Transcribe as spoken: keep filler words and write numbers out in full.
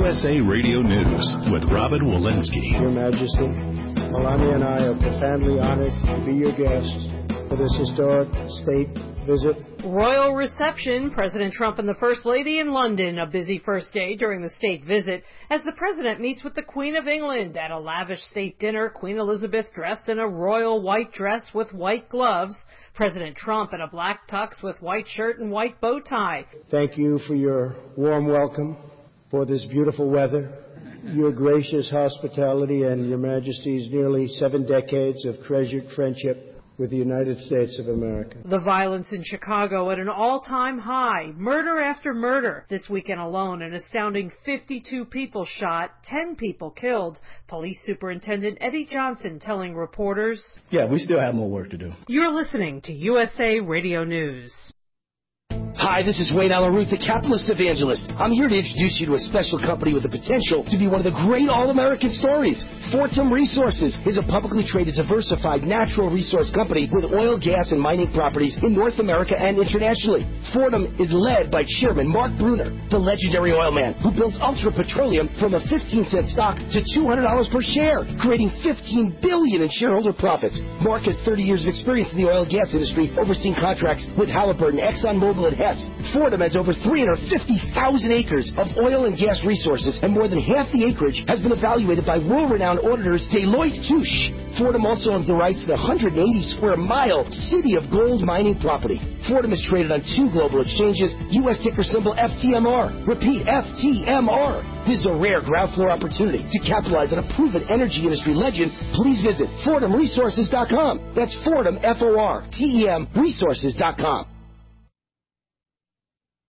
S A Radio News with Robin Walensky. Your Majesty, Melania and I are profoundly honored to be your guests for this historic state visit. Royal reception, President Trump and the First Lady in London. A busy first day during the state visit as the President meets with the Queen of England at a lavish state dinner. Queen Elizabeth dressed in a royal white dress with white gloves. President Trump in a black tux with white shirt and white bow tie. Thank you for your warm welcome, for this beautiful weather, your gracious hospitality, and Your Majesty's nearly seven decades of treasured friendship with the United States of America. The violence in Chicago at an all-time high. Murder after murder. This weekend alone, an astounding fifty-two people shot, ten people killed. Police Superintendent Eddie Johnson telling reporters, "Yeah, we still have more work to do." You're listening to U S A Radio News. Hi, this is Wayne Allen Ruth, the capitalist evangelist. I'm here to introduce you to a special company with the potential to be one of the great all-American stories. Fortum Resources is a publicly traded, diversified natural resource company with oil, gas, and mining properties in North America and internationally. Fortum is led by Chairman Mark Bruner, the legendary oil man who built Ultra Petroleum from a fifteen cent stock to two hundred dollars per share, creating fifteen billion dollars in shareholder profits. Mark has thirty years of experience in the oil and gas industry, overseeing contracts with Halliburton, ExxonMobil, and Hess. Fortum has over three hundred fifty thousand acres of oil and gas resources, and more than half the acreage has been evaluated by world-renowned auditors Deloitte Touche. Fortum also owns the rights to the one hundred eighty square mile City of Gold mining property. Fortum is traded on two global exchanges, U S ticker symbol F T M R. Repeat, F T M R. This is a rare ground floor opportunity to capitalize on a proven energy industry legend. Please visit Fortum Resources dot com. That's Fortum, F O R T E M, Resources dot com.